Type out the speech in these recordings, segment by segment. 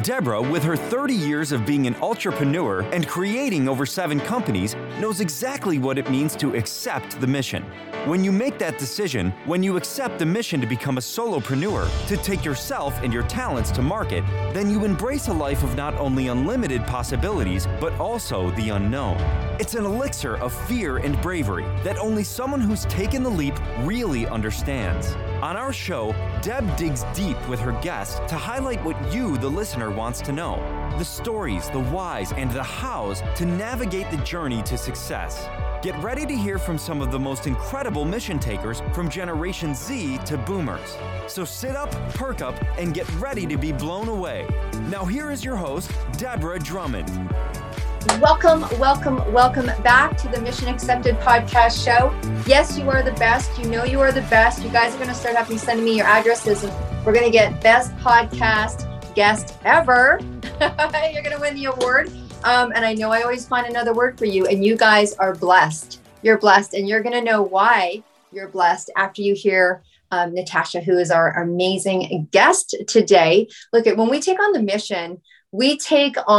Deborah, with her 30 years of being an entrepreneur and creating over 7 companies, knows exactly what it means to accept the mission. When you make that decision, when you accept the mission to become a solopreneur, to take yourself and your talents to market, then you embrace a life of not only unlimited possibilities, but also the unknown. It's an elixir of fear and bravery that only someone who's taken the leap really understands. On our show, Deb digs deep with her guests to highlight what you, the listener, wants to know. The stories, the whys, and the hows to navigate the journey to success. Get ready to hear from some of the most incredible mission takers from Generation Z to Boomers. So sit up, perk up, and get ready to be blown away. Now here is your host, Deborah Drummond. Welcome back to the Mission Accepted podcast show. Yes, you are the best. You know you are the best. You guys are going to start having to send me your addresses, and we're going to get best podcast guest ever. You're going to win the award. And I know I always find another word for you, and you guys are blessed. You're blessed, and you're going to know why you're blessed after you hear Natasha, who is our amazing guest today. Look, when we take on the mission, we take it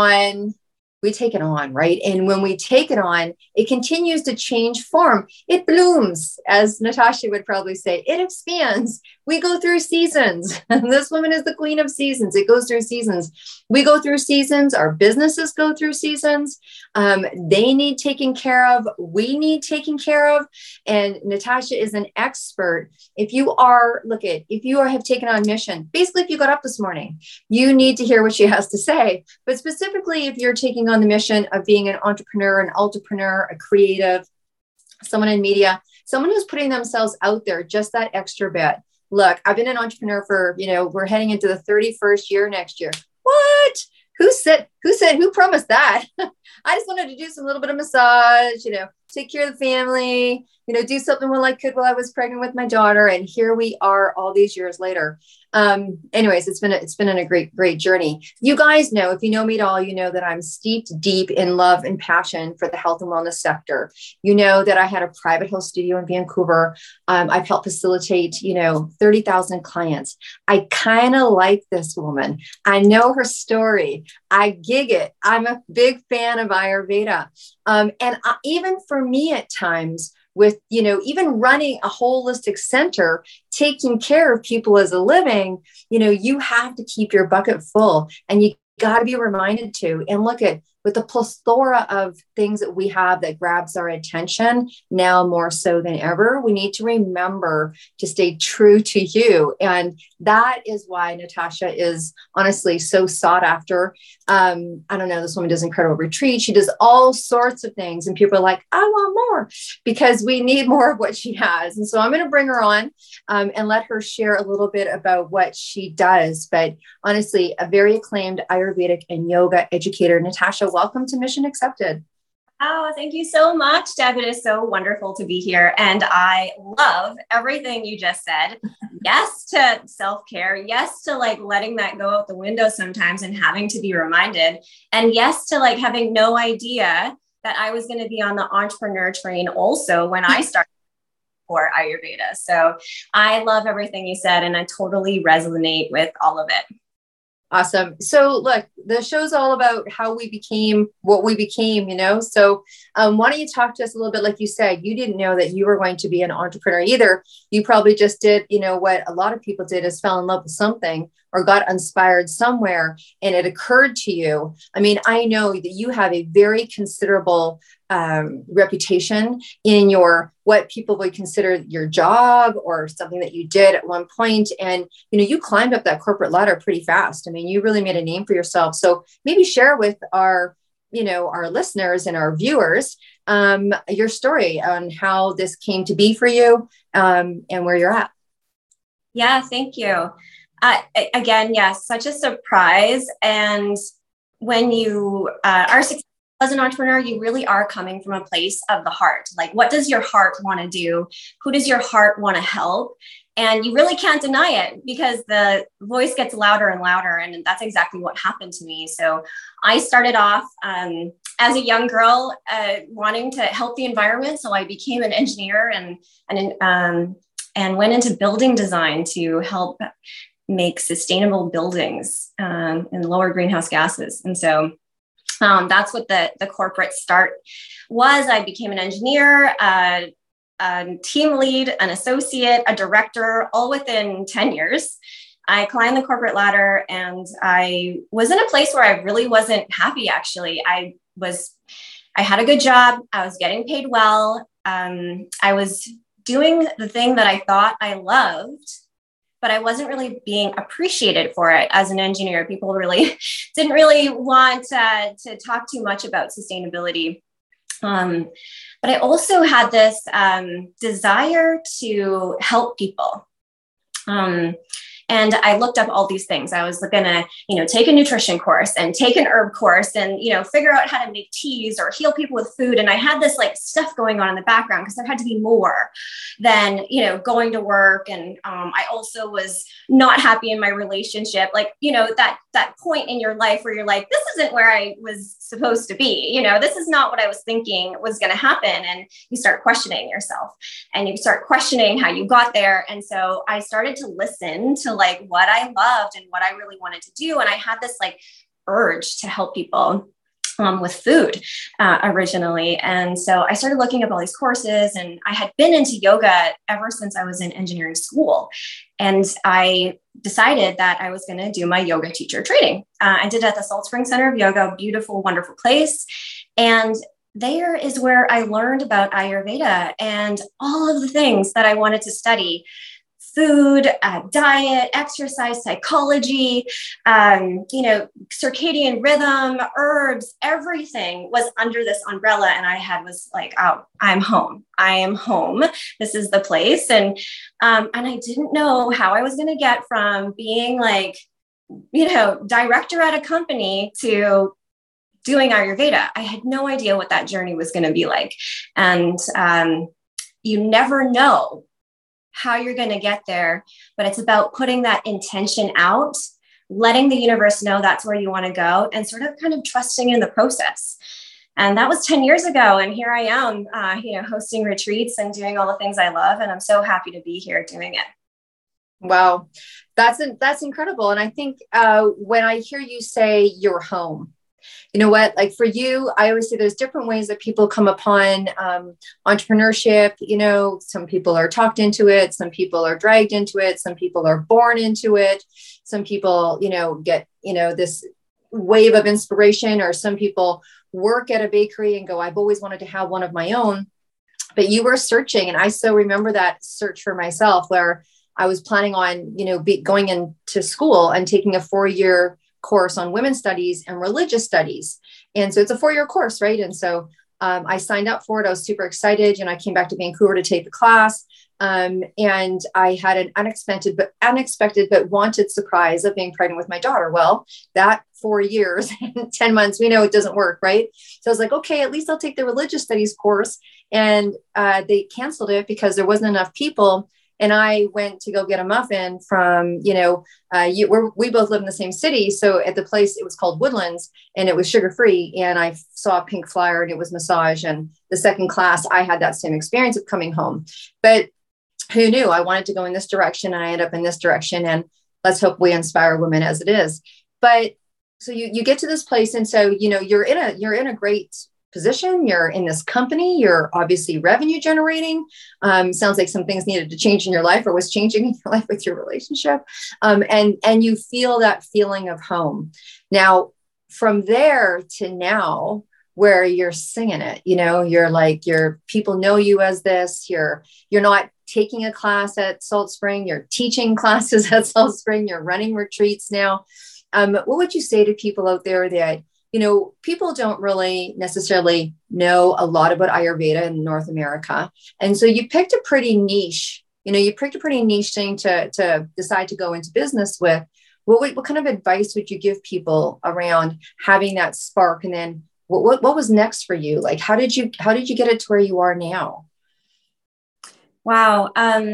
on, right? And when we take it on, it continues to change form. It blooms, as Natasha would probably say. It expands. We go through seasons. This woman is the queen of seasons. It goes through seasons. We go through seasons. Our businesses go through seasons. They need taken care of. We need taken care of. And Natasha is an expert. If you have taken on mission, basically, if you got up this morning, you need to hear what she has to say. But specifically, if you're taking on the mission of being an entrepreneur, an entrepreneur, a creative, someone in media, someone who's putting themselves out there just that extra bit. Look, I've been an entrepreneur for, we're heading into the 31st year next year. What? Who promised that? I just wanted to do some little bit of massage, take care of the family, do something while I could while I was pregnant with my daughter. And here we are all these years later. Anyways, it's been a great journey. You guys know, if you know me at all, you know that I'm steeped deep in love and passion for the health and wellness sector. You know that I had a private health studio in Vancouver. I've helped facilitate, 30,000 clients. I kind of like this woman. I know her story. I gig it. I'm a big fan of Ayurveda. Even for me at times, with, even running a holistic center, taking care of people as a living, you have to keep your bucket full, and you got to be reminded to. And look at, with the plethora of things that we have that grabs our attention now more so than ever, we need to remember to stay true to you. And that is why Natasha is honestly so sought after. I don't know, this woman does incredible retreats. She does all sorts of things, and people are like, I want more, because we need more of what she has. And so I'm going to bring her on and let her share a little bit about what she does. But honestly, a very acclaimed Ayurvedic and yoga educator. Natasha, welcome to Mission Accepted. Oh, thank you so much, Deb. It is so wonderful to be here. And I love everything you just said. Yes to self-care. Yes to letting that go out the window sometimes and having to be reminded. And yes to having no idea that I was going to be on the entrepreneur train also when I started for Ayurveda. So I love everything you said, and I totally resonate with all of it. Awesome. So look, the show's all about how we became what we became, So why don't you talk to us a little bit? Like you said, you didn't know that you were going to be an entrepreneur either. You probably just did, what a lot of people did, is fell in love with something or got inspired somewhere, and it occurred to you. I mean, I know that you have a very considerable reputation in what people would consider your job or something that you did at one point. And, you climbed up that corporate ladder pretty fast. I mean, you really made a name for yourself. So maybe share with our listeners and our viewers, your story on how this came to be for you, and where you're at. Yeah, thank you. Again, yes, such a surprise. And when you are successful as an entrepreneur, you really are coming from a place of the heart. What does your heart want to do? Who does your heart want to help? And you really can't deny it, because the voice gets louder and louder. And that's exactly what happened to me. So I started off as a young girl wanting to help the environment. So I became an engineer and went into building design to help make sustainable buildings and lower greenhouse gases. And so that's what the corporate start was. I became an engineer, a team lead, an associate, a director, all within 10 years. I climbed the corporate ladder, and I was in a place where I really wasn't happy, actually. I had a good job. I was getting paid well. I was doing the thing that I thought I loved, but I wasn't really being appreciated for it as an engineer. People really didn't really want to talk too much about sustainability. But I also had this desire to help people. And I looked up all these things. I was going to, take a nutrition course and take an herb course and, figure out how to make teas or heal people with food. And I had this like stuff going on in the background because there had to be more than, going to work. And I also was not happy in my relationship. Like, that point in your life where you're like, this isn't where I was supposed to be. This is not what I was thinking was going to happen. And you start questioning yourself and you start questioning how you got there. And so I started to listen to like what I loved and what I really wanted to do. And I had this like urge to help people with food originally. And so I started looking up all these courses, and I had been into yoga ever since I was in engineering school. And I decided that I was going to do my yoga teacher training. I did it at the Salt Spring Center of Yoga, a beautiful, wonderful place. And there is where I learned about Ayurveda and all of the things that I wanted to study: food, diet, exercise, psychology, circadian rhythm, herbs, everything was under this umbrella. And I was like, oh, I'm home. I am home. This is the place. And I didn't know how I was going to get from being like, director at a company to doing Ayurveda. I had no idea what that journey was going to be like. And you never know how you're going to get there, but it's about putting that intention out, letting the universe know that's where you want to go, and sort of kind of trusting in the process. And that was 10 years ago. And here I am, hosting retreats and doing all the things I love. And I'm so happy to be here doing it. Wow. That's incredible. And I think when I hear you say you're home, you know what, like for you, I always say there's different ways that people come upon entrepreneurship. Some people are talked into it. Some people are dragged into it. Some people are born into it. Some people, get, this wave of inspiration, or some people work at a bakery and go, I've always wanted to have one of my own. But you were searching. And I still remember that search for myself, where I was planning on, going into school and taking a 4-year course on women's studies and religious studies. And so it's a 4-year course, right? And so I signed up for it. I was super excited. I came back to Vancouver to take the class. And I had an unexpected but wanted surprise of being pregnant with my daughter. Well, that 4 years, 10 months, we know it doesn't work, right? So I was like, okay, at least I'll take the religious studies course. And they canceled it because there wasn't enough people. And I went to go get a muffin from, we both live in the same city. So at the place, it was called Woodlands, and it was sugar-free. And I saw a pink flyer, and it was massage. And the second class, I had that same experience of coming home. But who knew? I wanted to go in this direction, and I ended up in this direction. And let's hope we inspire women as it is. But so you get to this place. And so, you're in a great position. You're in this company. You're obviously revenue generating. Sounds like some things needed to change in your life, or was changing in your life with your relationship. And you feel that feeling of home. Now, from there to now, where you're singing it, people know you as this. You're not taking a class at Salt Spring. You're teaching classes at Salt Spring. You're running retreats now. What would you say to people out there that people don't really necessarily know a lot about Ayurveda in North America? And so you picked a pretty niche, thing to decide to go into business with. What kind of advice would you give people around having that spark? And then what was next for you? Like, how did you get it to where you are now? Wow.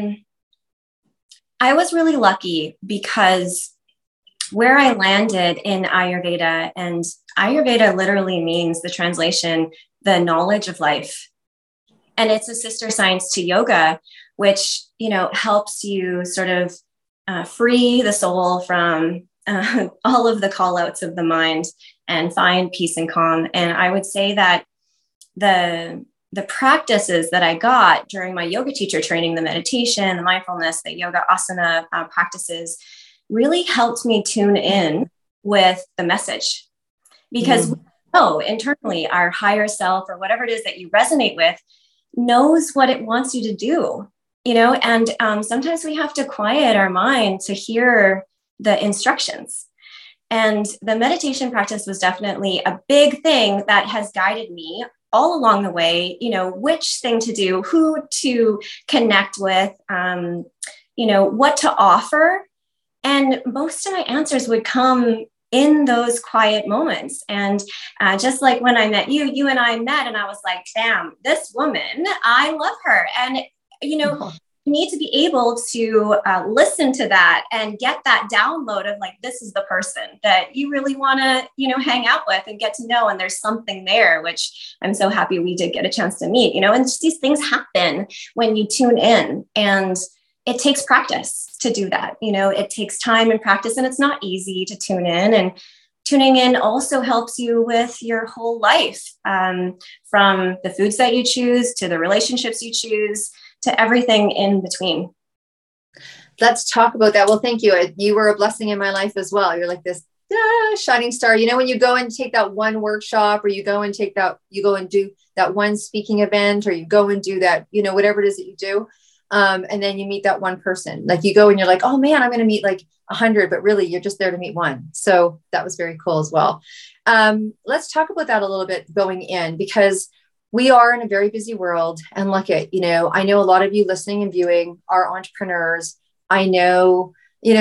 I was really lucky because where I landed in Ayurveda, and Ayurveda literally means the translation, the knowledge of life. And it's a sister science to yoga, which, helps you sort of free the soul from all of the call outs of the mind and find peace and calm. And I would say that the practices that I got during my yoga teacher training, the meditation, the mindfulness, the yoga asana practices really helped me tune in with the message. Because we know internally our higher self, or whatever it is that you resonate with, knows what it wants you to do, and sometimes we have to quiet our mind to hear the instructions. And the meditation practice was definitely a big thing that has guided me all along the way, which thing to do, who to connect with, what to offer. And most of my answers would come in those quiet moments. And just like when I met you, you and I met, and I was like, damn, this woman, I love her. And, you need to be able to listen to that and get that download of like, this is the person that you really want to, hang out with and get to know. And there's something there, which I'm so happy we did get a chance to meet, and just these things happen when you tune in, and it takes practice to do that. It takes time and practice, and it's not easy to tune in. And tuning in also helps you with your whole life, from the foods that you choose to the relationships you choose to everything in between. Let's talk about that. Well, thank you. You were a blessing in my life as well. You're like this shining star. When you go and take that one workshop, or you go and do that one speaking event, or you go and do that, whatever it is that you do. And then you meet that one person, like you go and you're like, oh man, I'm going to meet like 100, but really you're just there to meet one. So that was very cool as well. Let's talk about that a little bit going in, because we are in a very busy world. And look at, I know a lot of you listening and viewing are entrepreneurs. I know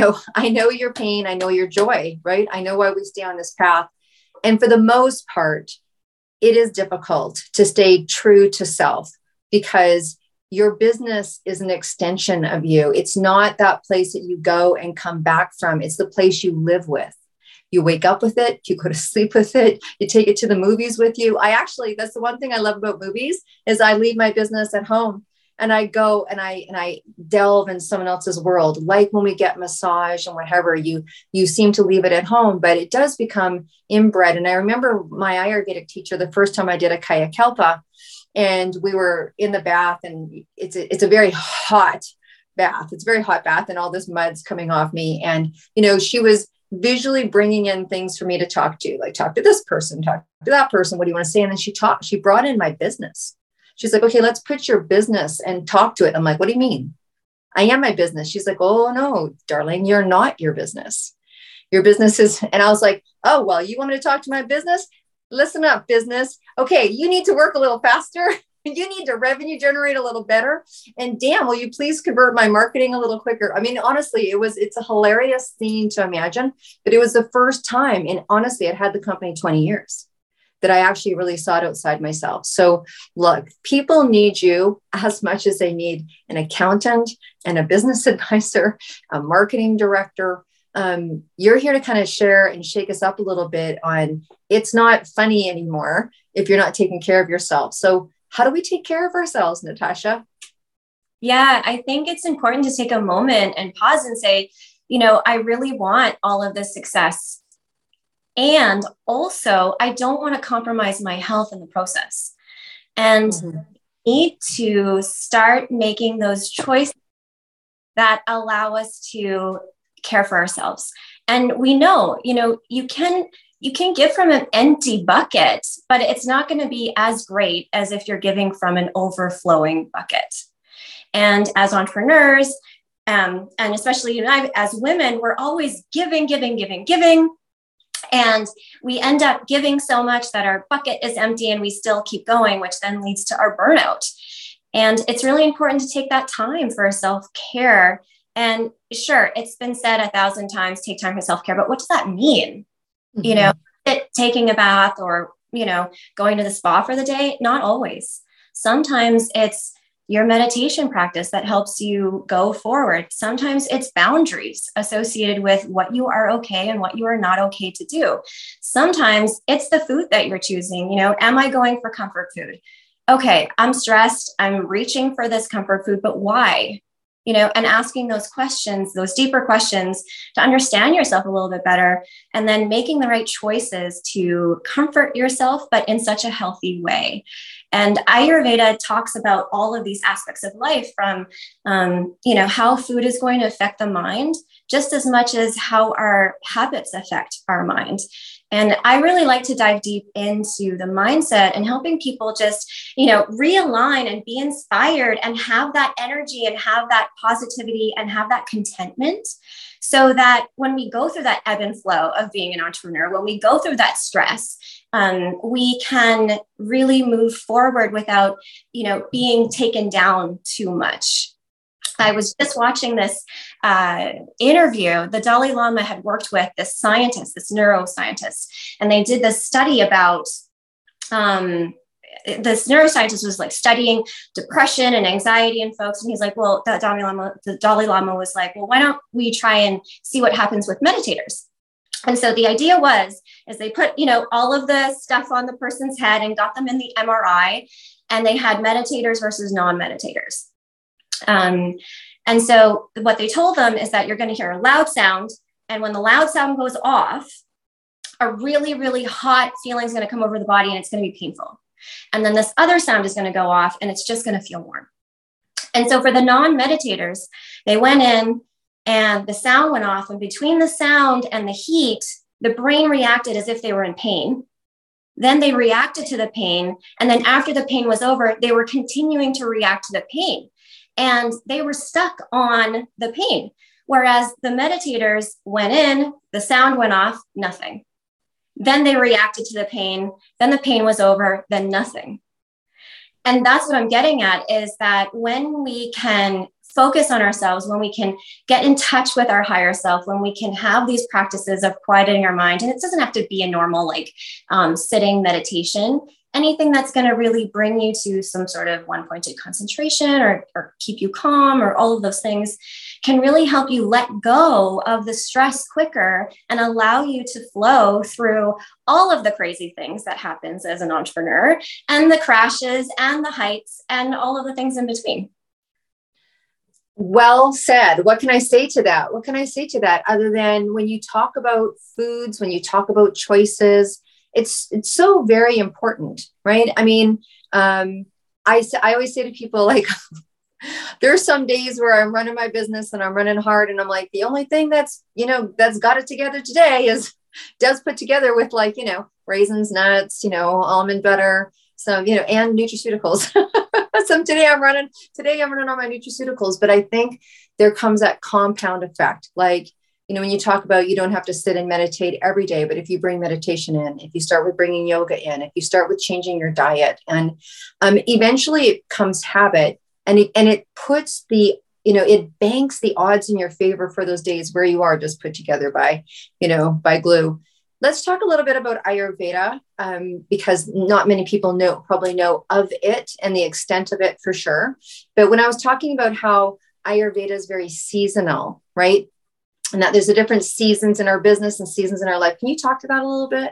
your pain. I know your joy, right? I know why we stay on this path. And for the most part, it is difficult to stay true to self, because your business is an extension of you. It's not that place that you go and come back from. It's the place you live with. You wake up with it, you go to sleep with it, you take it to the movies with you. That's the one thing I love about movies, is I leave my business at home and I go and I delve in someone else's world. Like when we get massage and whatever, you seem to leave it at home, but it does become inbred. And I remember my Ayurvedic teacher, the first time I did a Kaya Kalpa, and we were in the bath, and it's a very hot bath. It's a very hot bath, and all this mud's coming off me. And, she was visually bringing in things for me to talk to, like talk to this person, talk to that person. What do you want to say? And then she brought in my business. She's like, okay, let's put your business and talk to it. I'm like, what do you mean? I am my business. She's like, oh no, darling, you're not your business. Your business is, and I was like, oh, well, you want me to talk to my business? Listen up, business. Okay, you need to work a little faster. You need to revenue generate a little better. And damn, will you please convert my marketing a little quicker? I mean, honestly, it's a hilarious scene to imagine, but it was the first time. And honestly, I'd had the company 20 years that I actually really saw it outside myself. So look, people need you as much as they need an accountant and a business advisor, a marketing director. You're here to kind of share and shake us up a little bit on, it's not funny anymore if you're not taking care of yourself. So how do we take care of ourselves, Natasha? Yeah, I think it's important to take a moment and pause and say, I really want all of this success. And also, I don't want to compromise my health in the process. And need to start making those choices that allow us to care for ourselves. And we know, you can give from an empty bucket, but it's not going to be as great as if you're giving from an overflowing bucket. And as entrepreneurs, and especially as women, we're always giving. And we end up giving so much that our bucket is empty and we still keep going, which then leads to our burnout. And it's really important to take that time for self-care. And sure, it's been said 1,000 times, take time for self-care, but what does that mean? Taking a bath or, going to the spa for the day? Not always. Sometimes it's your meditation practice that helps you go forward. Sometimes it's boundaries associated with what you are okay and what you are not okay to do. Sometimes it's the food that you're choosing. Am I going for comfort food? Okay, I'm stressed. I'm reaching for this comfort food, but why? and asking those questions, those deeper questions to understand yourself a little bit better, and then making the right choices to comfort yourself, but in such a healthy way. And Ayurveda talks about all of these aspects of life from, how food is going to affect the mind just as much as how our habits affect our mind. And I really like to dive deep into the mindset and helping people just, realign and be inspired and have that energy and have that positivity and have that contentment, so that when we go through that ebb and flow of being an entrepreneur, when we go through that stress, we can really move forward without, being taken down too much. I was just watching this interview. The Dalai Lama had worked with this scientist, this neuroscientist, and they did this study about, this neuroscientist was like studying depression and anxiety in folks. And he's like, well, the Dalai Lama was like, well, why don't we try and see what happens with meditators? And so the idea is they put, all of the stuff on the person's head and got them in the MRI, and they had meditators versus non-meditators. And so what they told them is that you're going to hear a loud sound. And when the loud sound goes off, a really, really hot feeling is going to come over the body, and it's going to be painful. And then this other sound is going to go off, and it's just going to feel warm. And so for the non-meditators, they went in and the sound went off, and between the sound and the heat, the brain reacted as if they were in pain. Then they reacted to the pain. And then after the pain was over, they were continuing to react to the pain. And they were stuck on the pain. Whereas the meditators went in, the sound went off, nothing. Then they reacted to the pain. Then the pain was over, then nothing. And that's what I'm getting at, is that when we can focus on ourselves, when we can get in touch with our higher self, when we can have these practices of quieting our mind, and it doesn't have to be a normal sitting meditation, anything that's going to really bring you to some sort of one-pointed concentration or keep you calm, or all of those things, can really help you let go of the stress quicker and allow you to flow through all of the crazy things that happens as an entrepreneur, and the crashes and the heights and all of the things in between. Well said. What can I say to that? Other than when you talk about foods, when you talk about choices, it's so very important, right? I mean, I always say to people, there are some days where I'm running my business and I'm running hard, and I'm like, the only thing that's got it together today is Deb's put together with raisins, nuts, almond butter, some, and nutraceuticals. Today I'm running on my nutraceuticals, but I think there comes that compound effect. When you talk about, you don't have to sit and meditate every day, but if you bring meditation in, if you start with bringing yoga in, if you start with changing your diet, and eventually it comes habit, and it puts it banks the odds in your favor for those days where you are just put together by glue. Let's talk a little bit about Ayurveda, because not many people probably know of it and the extent of it for sure. But when I was talking about how Ayurveda is very seasonal, right? And that there's the different seasons in our business and seasons in our life. Can you talk to that a little bit?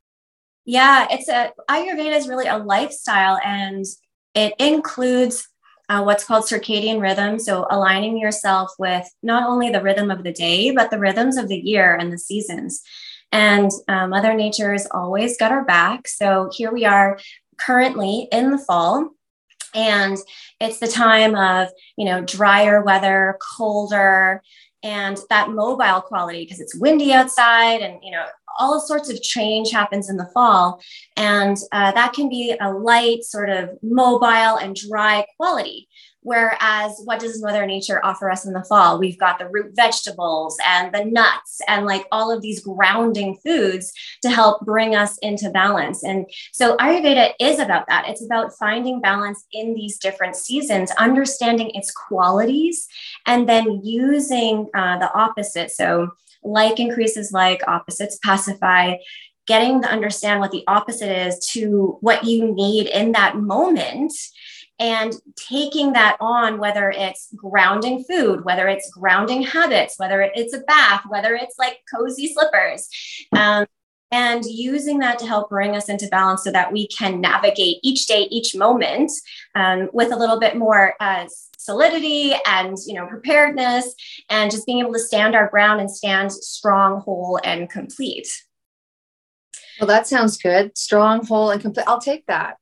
Yeah, Ayurveda is really a lifestyle, and it includes what's called circadian rhythm. So aligning yourself with not only the rhythm of the day, but the rhythms of the year and the seasons. And Mother Nature has always got our back. So here we are currently in the fall, and it's the time of, drier weather, colder, and that mobile quality, because it's windy outside, and, all sorts of change happens in the fall. And that can be a light, sort of mobile and dry quality. Whereas what does Mother Nature offer us in the fall? We've got the root vegetables and the nuts and all of these grounding foods to help bring us into balance. And so Ayurveda is about that. It's about finding balance in these different seasons, understanding its qualities, and then using the opposite. So like increases like, opposites pacify, getting to understand what the opposite is to what you need in that moment, and taking that on, whether it's grounding food, whether it's grounding habits, whether it's a bath, whether it's cozy slippers. and using that to help bring us into balance so that we can navigate each day, each moment with a little bit more solidity and, preparedness, and just being able to stand our ground and stand strong, whole, and complete. Well, that sounds good. Strong, whole, and complete. I'll take that.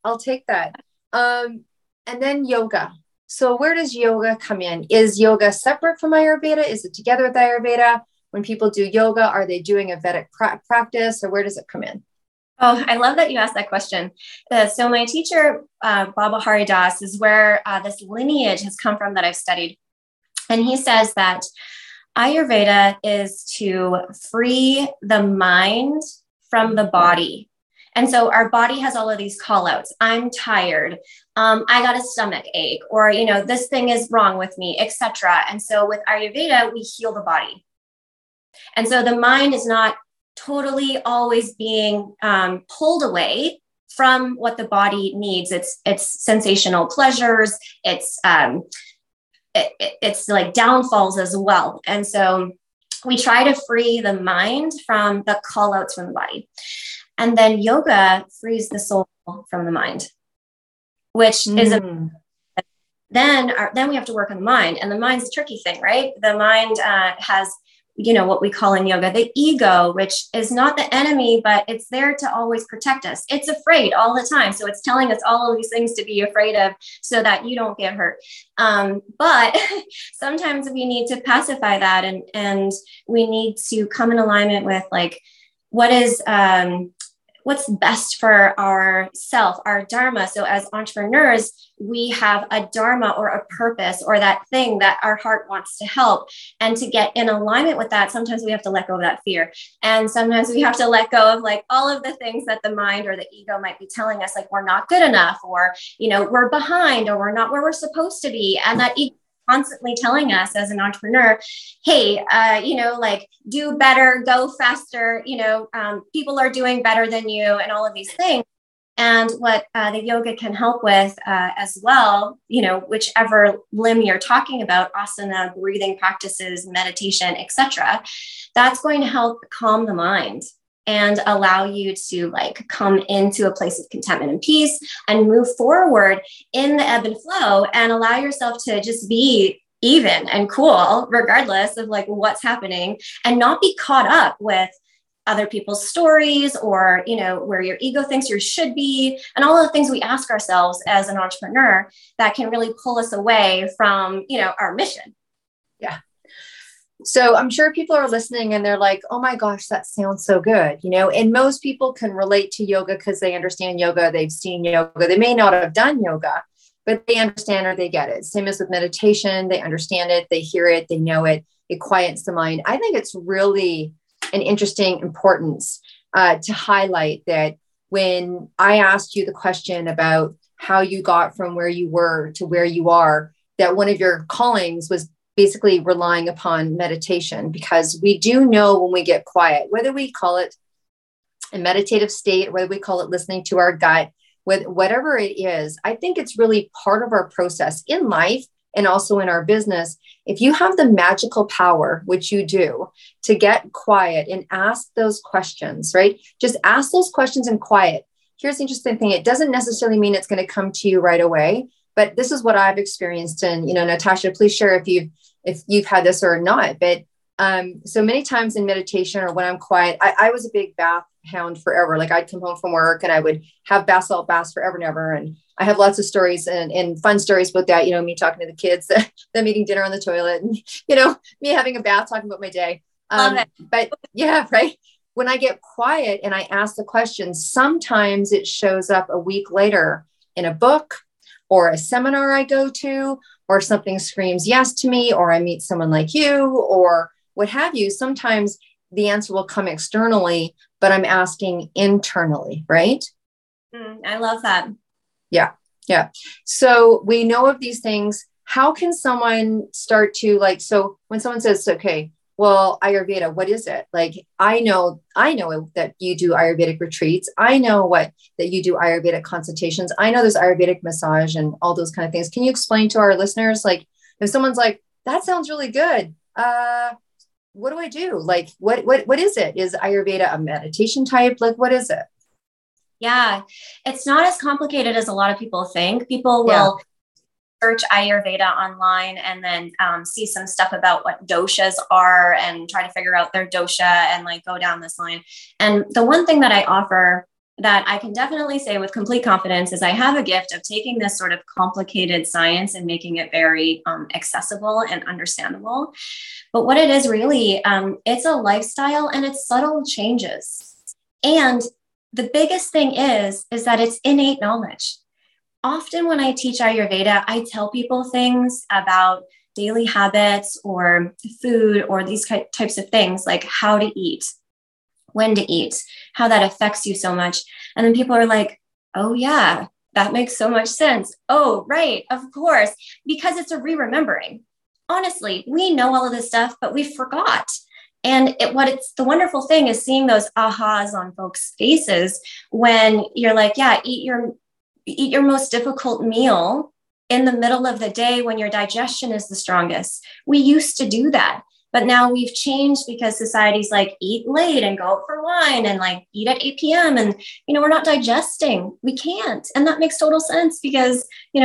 And then yoga. So where does yoga come in? Is yoga separate from Ayurveda? Is it together with Ayurveda? When people do yoga, are they doing a Vedic practice, or where does it come in? Oh, I love that you asked that question. So my teacher, Baba Haridas, is where this lineage has come from that I've studied. And he says that Ayurveda is to free the mind from the body. And so our body has all of these call outs. I'm tired. I got a stomach ache, or, this thing is wrong with me, etc. And so with Ayurveda, we heal the body. And so the mind is not totally always being pulled away from what the body needs. It's sensational pleasures. It's like downfalls as well. And so we try to free the mind from the call outs from the body. And then yoga frees the soul from the mind, which is then we have to work on the mind. And the mind's a tricky thing, right? The mind has, what we call in yoga, the ego, which is not the enemy, but it's there to always protect us. It's afraid all the time. So it's telling us all of these things to be afraid of so that you don't get hurt. But sometimes we need to pacify that, and we need to come in alignment with what's best for our self, our dharma. So as entrepreneurs, we have a dharma or a purpose or that thing that our heart wants to help. And to get in alignment with that, sometimes we have to let go of that fear. And sometimes we have to let go of all of the things that the mind or the ego might be telling us, we're not good enough, or, we're behind, or we're not where we're supposed to be. And that ego constantly telling us as an entrepreneur, hey, do better, go faster, people are doing better than you, and all of these things. And what the yoga can help with as well, whichever limb you're talking about, asana, breathing practices, meditation, etc., that's going to help calm the mind and allow you to come into a place of contentment and peace and move forward in the ebb and flow, and allow yourself to just be even and cool regardless of what's happening, and not be caught up with other people's stories or, where your ego thinks you should be, and all of the things we ask ourselves as an entrepreneur that can really pull us away from, our mission. Yeah. So I'm sure people are listening and they're like, oh my gosh, that sounds so good. And most people can relate to yoga because they understand yoga. They've seen yoga. They may not have done yoga, but they understand or they get it. Same as with meditation. They understand it. They hear it. They know it. It quiets the mind. I think it's really an interesting importance to highlight that when I asked you the question about how you got from where you were to where you are, that one of your callings was basically relying upon meditation, because we do know when we get quiet, whether we call it a meditative state, whether we call it listening to our gut, whatever it is, I think it's really part of our process in life and also in our business. If you have the magical power, which you do, to get quiet and ask those questions, right? Just ask those questions in quiet. Here's the interesting thing. It doesn't necessarily mean it's going to come to you right away, but this is what I've experienced. And, Natasha, please share if you've had this or not. But so many times in meditation or when I'm quiet, I was a big bath hound forever. I'd come home from work and I would have bath salt baths forever and ever. And I have lots of stories and fun stories about that. Me talking to the kids, them eating dinner on the toilet, and, me having a bath, talking about my day. But yeah, right. When I get quiet and I ask the questions, sometimes it shows up a week later in a book or a seminar I go to, or something screams yes to me, or I meet someone like you, or what have you. Sometimes the answer will come externally, but I'm asking internally, right? I love that. Yeah. Yeah. So we know of these things. How can someone start to so when someone says, okay, well, Ayurveda, what is it? I know that you do Ayurvedic retreats. I know that you do Ayurvedic consultations. I know there's Ayurvedic massage and all those kind of things. Can you explain to our listeners, if someone's like, that sounds really good. what do I do? Like, what is it? Is Ayurveda a meditation type? Like, what is it? Yeah, it's not as complicated as a lot of people think. People will search Ayurveda online and then see some stuff about what doshas are and try to figure out their dosha and like go down this line. And the one thing that I offer that I can definitely say with complete confidence is I have a gift of taking this sort of complicated science and making it very accessible and understandable. But what it is really, it's a lifestyle and it's subtle changes. And the biggest thing is that it's innate knowledge. Often when I teach Ayurveda, I tell people things about daily habits or food or these types of things, like how to eat, when to eat, how that affects you so much. And then people are like, oh yeah, that makes so much sense. Oh, right, of course, because it's a re-remembering. Honestly, we know all of this stuff, but we forgot. And it's the wonderful thing is seeing those ahas on folks' faces when you're like, yeah, eat your most difficult meal in the middle of the day when your digestion is the strongest. We used to do that, but now we've changed because society's like eat late and go out for wine and like eat at 8 p.m. And, we're not digesting. We can't. And that makes total sense because,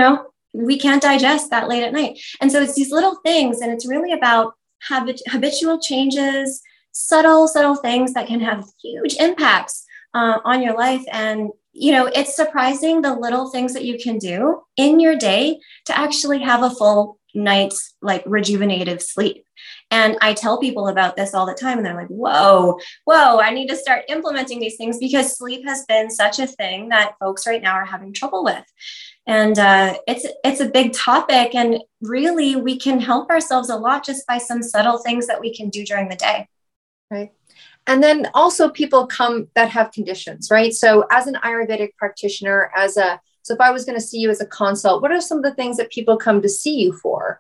we can't digest that late at night. And so it's these little things, and it's really about habitual changes, subtle things that can have huge impacts on your life. And it's surprising the little things that you can do in your day to actually have a full night's like rejuvenative sleep. And I tell people about this all the time and they're like, whoa, I need to start implementing these things because sleep has been such a thing that folks right now are having trouble with. And it's a big topic. And really, we can help ourselves a lot just by some subtle things that we can do during the day. Right. And then also people come that have conditions, right? So as an Ayurvedic practitioner, so if I was going to see you as a consult, what are some of the things that people come to see you for?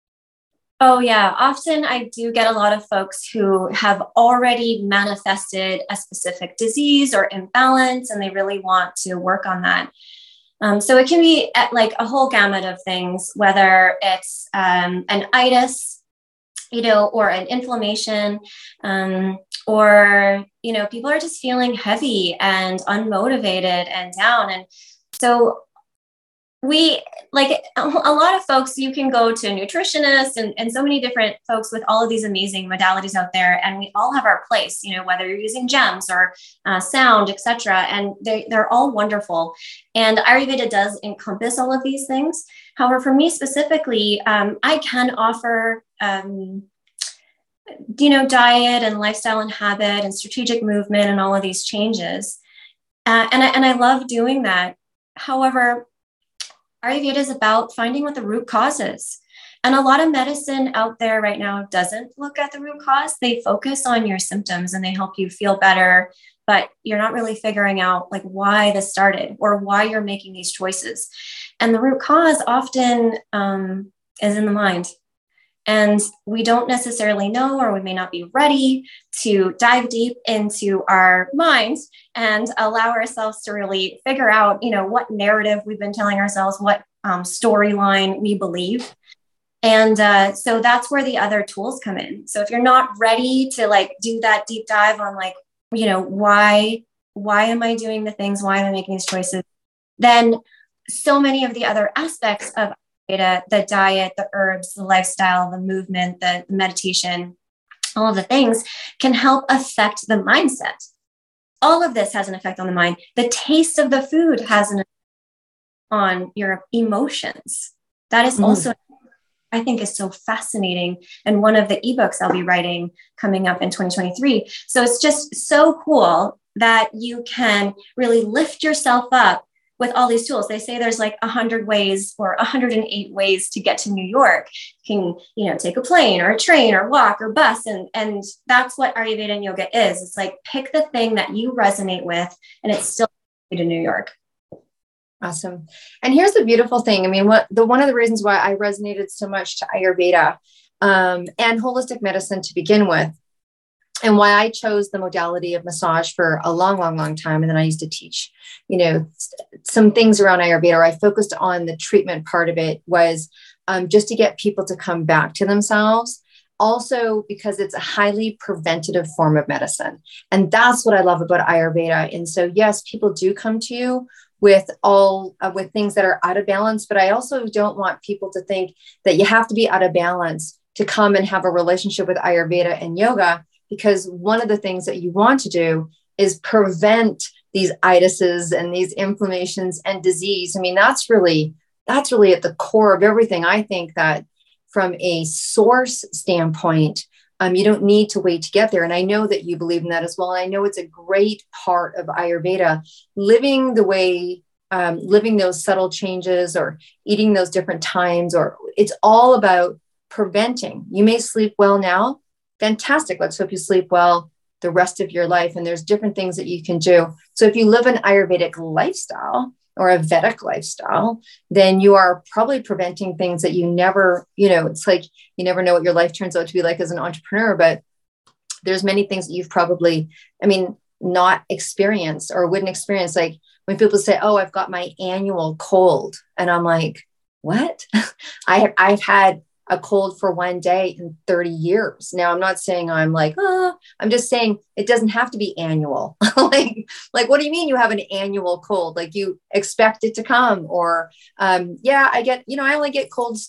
Oh, yeah. Often I do get a lot of folks who have already manifested a specific disease or imbalance, and they really want to work on that. So it can be at like a whole gamut of things, whether it's an itis, or an inflammation, or, people are just feeling heavy and unmotivated and down. And so we like a lot of folks, you can go to nutritionists and so many different folks with all of these amazing modalities out there. And we all have our place, whether you're using gems or sound, etc. And they're all wonderful. And Ayurveda does encompass all of these things. However, for me specifically, I can offer, diet and lifestyle and habit and strategic movement and all of these changes. And I love doing that. However, Ayurveda is about finding what the root cause is. And a lot of medicine out there right now doesn't look at the root cause. They focus on your symptoms and they help you feel better, but you're not really figuring out like why this started or why you're making these choices. And the root cause often is in the mind. And we don't necessarily know, or we may not be ready to dive deep into our minds and allow ourselves to really figure out, what narrative we've been telling ourselves, what storyline we believe. And so that's where the other tools come in. So if you're not ready to like do that deep dive on like, why am I doing the things? Why am I making these choices? Then so many of the other aspects of the diet, the herbs, the lifestyle, the movement, the meditation, all of the things can help affect the mindset. All of this has an effect on the mind. The taste of the food has an effect on your emotions. That is also, I think, is so fascinating. And one of the ebooks I'll be writing coming up in 2023. So it's just so cool that you can really lift yourself up with all these tools. They say there's like 100 ways or 108 ways to get to New York. You can, take a plane or a train or walk or bus. And that's what Ayurveda and yoga is. It's like, pick the thing that you resonate with and it's still to New York. Awesome. And here's the beautiful thing. I mean, one of the reasons why I resonated so much to Ayurveda and holistic medicine to begin with, and why I chose the modality of massage for a long, long, long time. And then I used to teach, some things around Ayurveda, or I focused on the treatment part of it, was just to get people to come back to themselves also because it's a highly preventative form of medicine. And that's what I love about Ayurveda. And so, yes, people do come to you with with things that are out of balance, but I also don't want people to think that you have to be out of balance to come and have a relationship with Ayurveda and yoga, because one of the things that you want to do is prevent these itises and these inflammations and disease. I mean, that's really at the core of everything. I think that from a source standpoint, you don't need to wait to get there. And I know that you believe in that as well. And I know it's a great part of Ayurveda, living the way, living those subtle changes or eating those different times, or it's all about preventing. You may sleep well now. Fantastic. Let's hope you sleep well the rest of your life. And there's different things that you can do. So if you live an Ayurvedic lifestyle or a Vedic lifestyle, then you are probably preventing things that you never, it's like you never know what your life turns out to be like as an entrepreneur, but there's many things that you've probably, not experienced or wouldn't experience. Like when people say, oh, I've got my annual cold. And I'm like, what? I've had a cold for one day in 30 years. Now, I'm not saying I'm like, I'm just saying it doesn't have to be annual. like, what do you mean you have an annual cold? Like you expect it to come, or, I only get colds,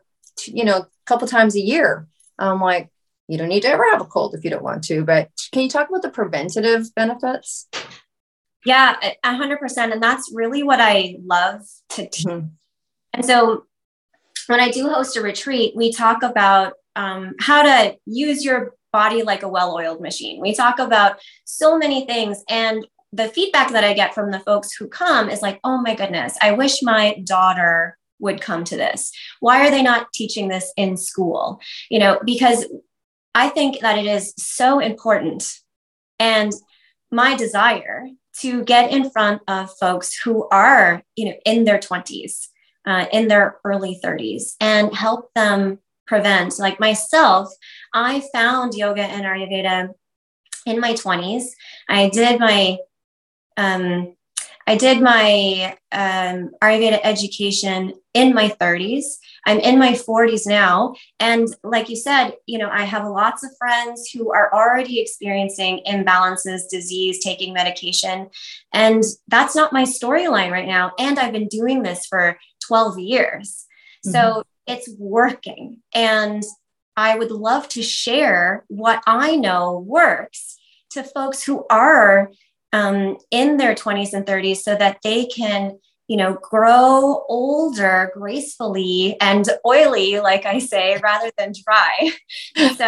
a couple times a year. I'm like, you don't need to ever have a cold if you don't want to, but can you talk about the preventative benefits? Yeah, 100%. And that's really what I love to teach. Mm-hmm. And so when I do host a retreat, we talk about how to use your body like a well-oiled machine. We talk about so many things. And the feedback that I get from the folks who come is like, oh my goodness, I wish my daughter would come to this. Why are they not teaching this in school? Because I think that it is so important. And my desire to get in front of folks who are, in their 20s, in their early 30s, and help them prevent. Like myself, I found yoga and Ayurveda in my 20s. I did my Ayurveda education in my 30s. I'm in my 40s now. And like you said, I have lots of friends who are already experiencing imbalances, disease, taking medication. And that's not my storyline right now. And I've been doing this for 12 years. Mm-hmm. So it's working. And I would love to share what I know works to folks who are in their 20s and 30s so that they can, grow older gracefully and oily, like I say, rather than dry. So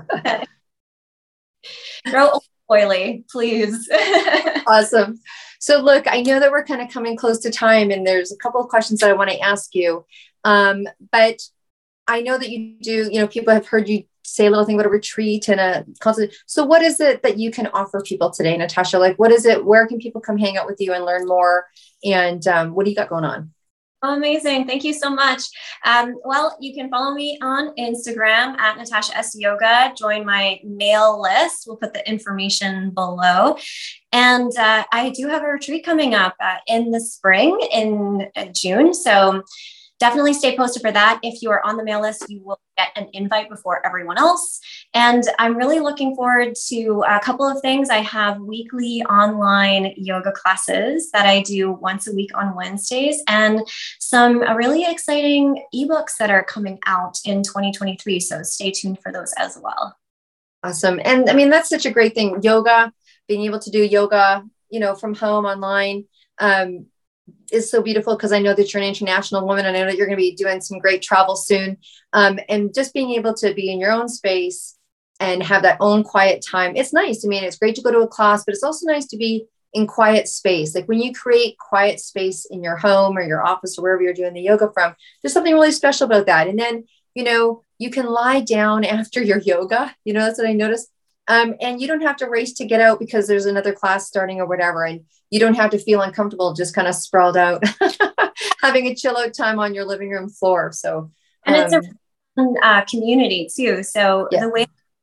grow oily, please. Awesome. So look, I know that we're kind of coming close to time, and there's a couple of questions that I want to ask you. But I know that you do, people have heard you say a little thing about a retreat and a concert. So what is it that you can offer people today, Natasha? Like, what is it? Where can people come hang out with you and learn more? And what do you got going on? Amazing. Thank you so much. Well, you can follow me on Instagram at Natasha S. Yoga. Join my mail list. We'll put the information below. And I do have a retreat coming up in the spring in June. So definitely stay posted for that. If you are on the mail list, you will get an invite before everyone else. And I'm really looking forward to a couple of things. I have weekly online yoga classes that I do once a week on Wednesdays, and some really exciting ebooks that are coming out in 2023. So stay tuned for those as well. Awesome. And that's such a great thing. Yoga, being able to do yoga, from home online, is so beautiful, because I know that you're an international woman, and I know that you're going to be doing some great travel soon. And just being able to be in your own space and have that own quiet time. It's nice. It's great to go to a class, but it's also nice to be in quiet space. Like when you create quiet space in your home or your office or wherever you're doing the yoga from, there's something really special about that. And then, you can lie down after your yoga, that's what I noticed. And you don't have to race to get out because there's another class starting or whatever. And you don't have to feel uncomfortable, just kind of sprawled out, having a chill out time on your living room floor. So, and it's a community too. So the way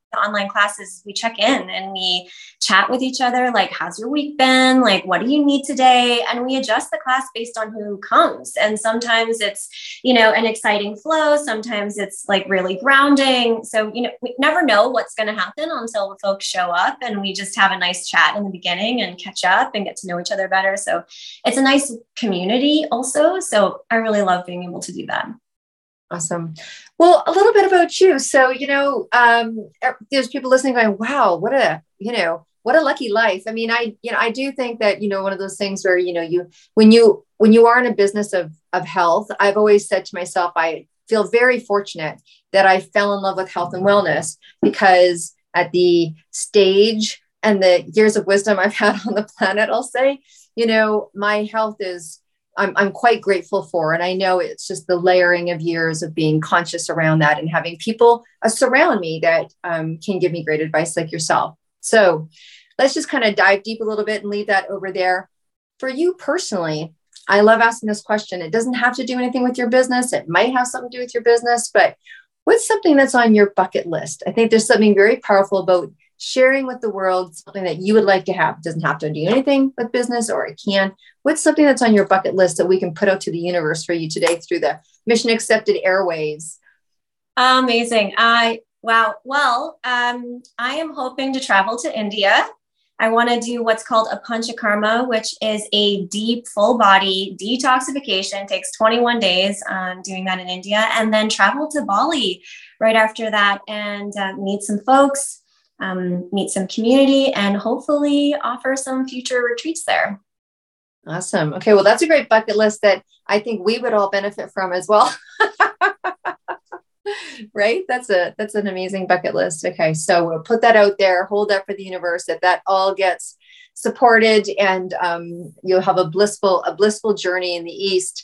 the online classes, we check in and we chat with each other. Like, how's your week been? Like, what do you need today? And we adjust the class based on who comes. And sometimes it's, an exciting flow. Sometimes it's like really grounding. So, we never know what's going to happen until the folks show up, and we just have a nice chat in the beginning and catch up and get to know each other better. So it's a nice community also. So I really love being able to do that. Awesome. Well, a little bit about you. So, there's people listening going, wow, what a lucky life. I mean, I do think that, one of those things where, when you are in a business of health, I've always said to myself, I feel very fortunate that I fell in love with health and wellness, because at the stage and the years of wisdom I've had on the planet, I'll say, my health is, I'm quite grateful for. And I know it's just the layering of years of being conscious around that and having people surround me that can give me great advice like yourself. So let's just kind of dive deep a little bit and leave that over there. For you personally, I love asking this question. It doesn't have to do anything with your business. It might have something to do with your business, but what's something that's on your bucket list? I think there's something very powerful about sharing with the world something that you would like to have. It doesn't have to do anything with business, or it can. What's something that's on your bucket list that we can put out to the universe for you today through the Mission Accepted airways? Amazing. Wow. Well, I am hoping to travel to India. I want to do what's called a Panchakarma, which is a deep, full body detoxification. It takes 21 days doing that in India, and then travel to Bali right after that and meet some folks, meet some community, and hopefully offer some future retreats there. Awesome. Okay. Well, that's a great bucket list that I think we would all benefit from as well. Right? That's an amazing bucket list. Okay. So we'll put that out there, hold that for the universe, that all gets supported, and you'll have a blissful journey in the East.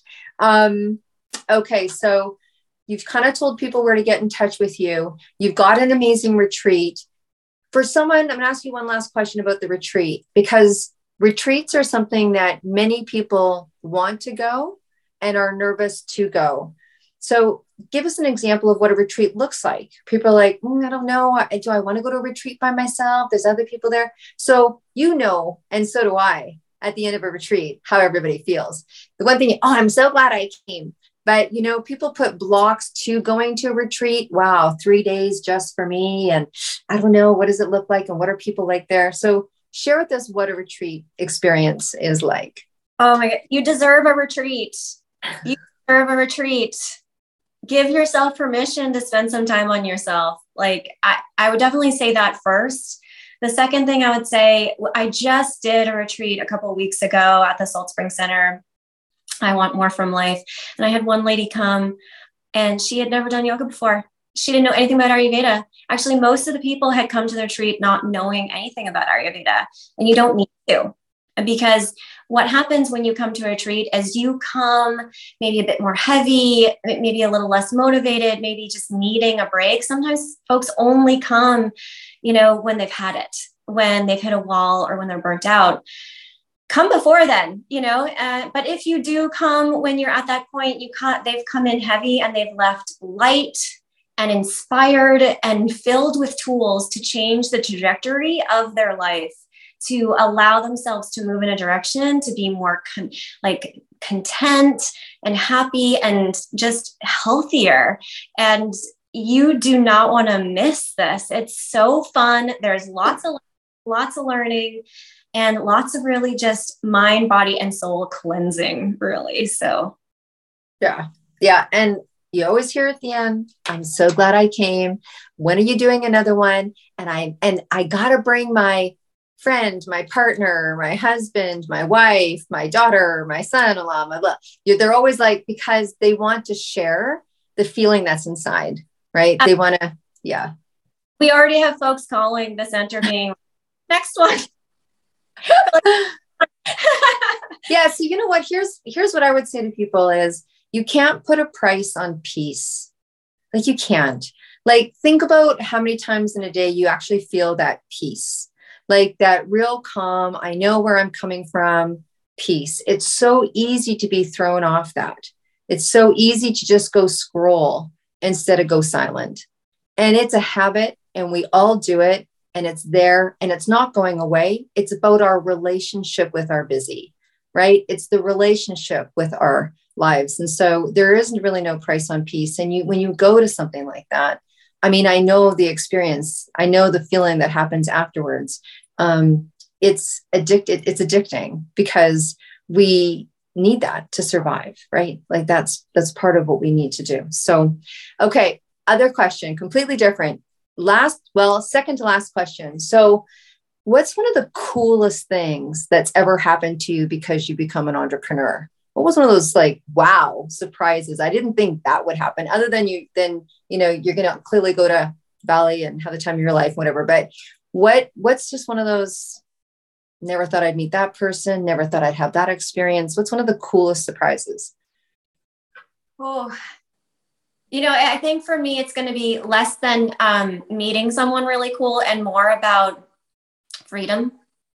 Okay. So you've kind of told people where to get in touch with you. You've got an amazing retreat. For someone, I'm going to ask you one last question about the retreat, because retreats are something that many people want to go and are nervous to go. So give us an example of what a retreat looks like. People are like, I don't know. Do I want to go to a retreat by myself? There's other people there. So, and so do I, at the end of a retreat, how everybody feels. The one thing, I'm so glad I came. But, people put blocks to going to a retreat. Wow, 3 days just for me. And I don't know, what does it look like? And what are people like there? So share with us what a retreat experience is like. Oh my God. You deserve a retreat. You deserve a retreat. Give yourself permission to spend some time on yourself. Like, I would definitely say that first. The second thing I would say, I just did a retreat a couple of weeks ago at the Salt Spring Center. I Want More from Life. And I had one lady come, and she had never done yoga before. She didn't know anything about Ayurveda. Actually, most of the people had come to the retreat not knowing anything about Ayurveda, and you don't need to. Because what happens when you come to a retreat is you come maybe a bit more heavy, maybe a little less motivated, maybe just needing a break. Sometimes folks only come, when they've had it, when they've hit a wall, or when they're burnt out. Come before then, but if you do come when you're at that point, they've come in heavy and they've left light and inspired and filled with tools to change the trajectory of their life, to allow themselves to move in a direction, to be more content and happy and just healthier. And you do not want to miss this. It's so fun. There's lots of learning and lots of really just mind, body, and soul cleansing, really. So. Yeah. Yeah. And you always hear at the end, I'm so glad I came. When are you doing another one? And I got to bring my friend, my partner, my husband, my wife, my daughter, my son-in-law, my blah. They're always like, because they want to share the feeling that's inside, right? They want to, yeah. We already have folks calling the center being next one. Yeah. So you know what? Here's what I would say to people is, you can't put a price on peace. Like, you can't. Like, think about how many times in a day you actually feel that peace. Like that real calm, I know where I'm coming from, peace. It's so easy to be thrown off that. It's so easy to just go scroll instead of go silent. And it's a habit. and we all do it, and it's there and it's not going away. It's about our relationship with our busy, right? It's the relationship with our lives. And so there isn't really no price on peace. And when you go to something like that, I mean, I know the experience, I know the feeling that happens afterwards. It's addicting because we need that to survive, right? Like that's part of what we need to do. So, okay. Other question, completely different. Second to last question. So what's one of the coolest things that's ever happened to you because you become an entrepreneur? What was one of those like, wow, surprises? I didn't think that would happen other than you're going to clearly go to Bali and have the time of your life, whatever. But what's just one of those, never thought I'd meet that person, never thought I'd have that experience. What's one of the coolest surprises? Oh, I think for me, it's going to be less than meeting someone really cool and more about freedom.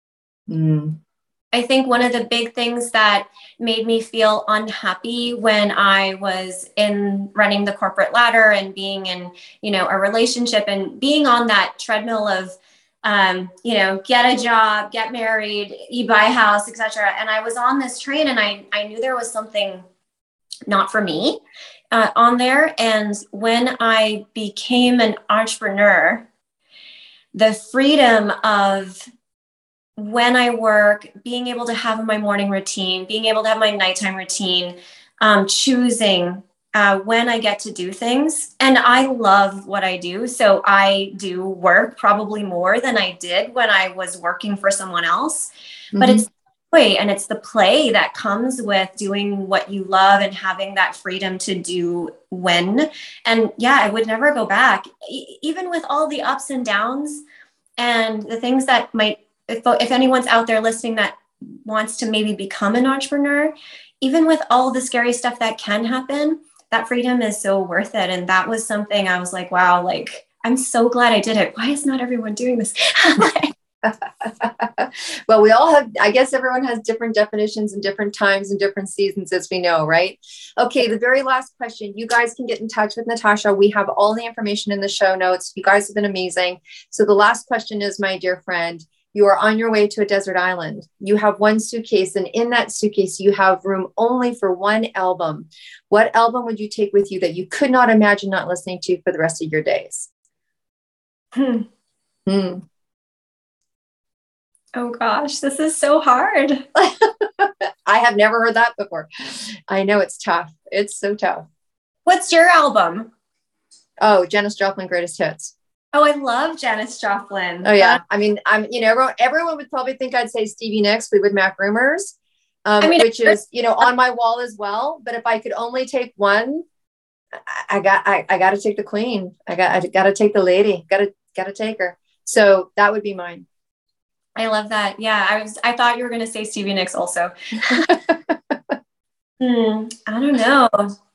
I think one of the big things that made me feel unhappy when I was in running the corporate ladder and being in, a relationship and being on that treadmill of, get a job, get married, you buy a house, etc. And I was on this train and I knew there was something not for me on there. And when I became an entrepreneur, the freedom of when I work, being able to have my morning routine, being able to have my nighttime routine, choosing when I get to do things. And I love what I do. So I do work probably more than I did when I was working for someone else. Mm-hmm. But it's joy and it's the play that comes with doing what you love and having that freedom to do when. And yeah, I would never go back, even with all the ups and downs and the things that might, if anyone's out there listening that wants to maybe become an entrepreneur, even with all the scary stuff that can happen, that freedom is so worth it. And that was something I was like, wow, like, I'm so glad I did it. Why is not everyone doing this? Well, we all have, I guess everyone has different definitions and different times and different seasons, as we know, right? Okay. The very last question, you guys can get in touch with Natasha. We have all the information in the show notes. You guys have been amazing. So the last question is, my dear friend, you are on your way to a desert island. You have one suitcase, and in that suitcase, you have room only for one album. What album would you take with you that you could not imagine not listening to for the rest of your days? Oh gosh, this is so hard. I have never heard that before. I know it's tough. It's so tough. What's your album? Oh, Janis Joplin Greatest Hits. Oh, I love Janis Joplin. Oh yeah. I mean, everyone would probably think I'd say Stevie Nicks, Fleetwood Mac, Rumors, which is, on my wall as well. But if I could only take one, I got to take the Queen. I got to take the lady. Got to take her. So that would be mine. I love that. Yeah. I thought you were going to say Stevie Nicks also. I don't know.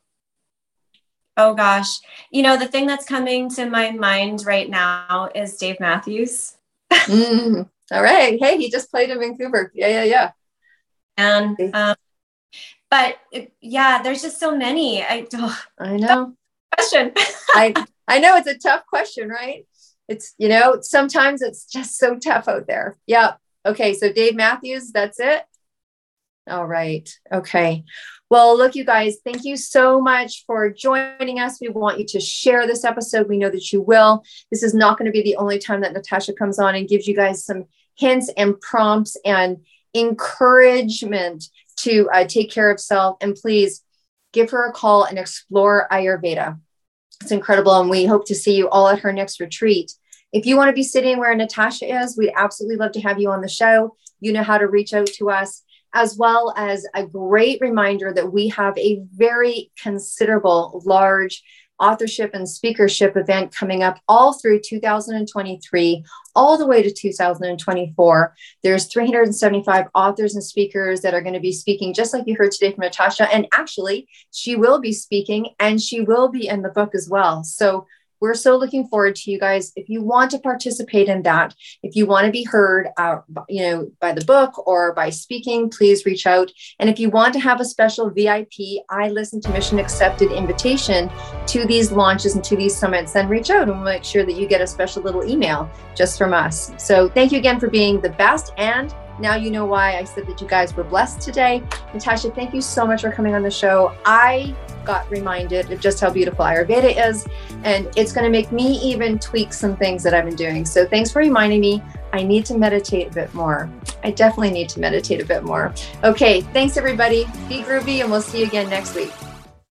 Oh gosh. The thing that's coming to my mind right now is Dave Matthews. All right. Hey, he just played in Vancouver. Yeah. And, but there's just so many. I know. Question. I know it's a tough question, right? It's, sometimes it's just so tough out there. Yeah. Okay. So Dave Matthews, that's it. All right. Okay. Well, look, you guys, thank you so much for joining us. We want you to share this episode. We know that you will. This is not going to be the only time that Natasha comes on and gives you guys some hints and prompts and encouragement to take care of self. And please give her a call and explore Ayurveda. It's incredible. And we hope to see you all at her next retreat. If you want to be sitting where Natasha is, we'd absolutely love to have you on the show. You know how to reach out to us, as well as a great reminder that we have a very considerable, large authorship and speakership event coming up all through 2023, all the way to 2024. There's 375 authors and speakers that are going to be speaking, just like you heard today from Natasha. And actually, she will be speaking and she will be in the book as well. So we're so looking forward to you guys. If you want to participate in that, if you want to be heard, by the book or by speaking, please reach out. And if you want to have a special VIP, I Listen to Mission Accepted invitation to these launches and to these summits, then reach out and we'll make sure that you get a special little email just from us. So thank you again for being the best. And now you know why I said that you guys were blessed today. Natasha, thank you so much for coming on the show. I got reminded of just how beautiful Ayurveda is, and it's going to make me even tweak some things that I've been doing. So thanks for reminding me. I need to meditate a bit more. I definitely need to meditate a bit more. Okay, thanks everybody. Be groovy, and we'll see you again next week.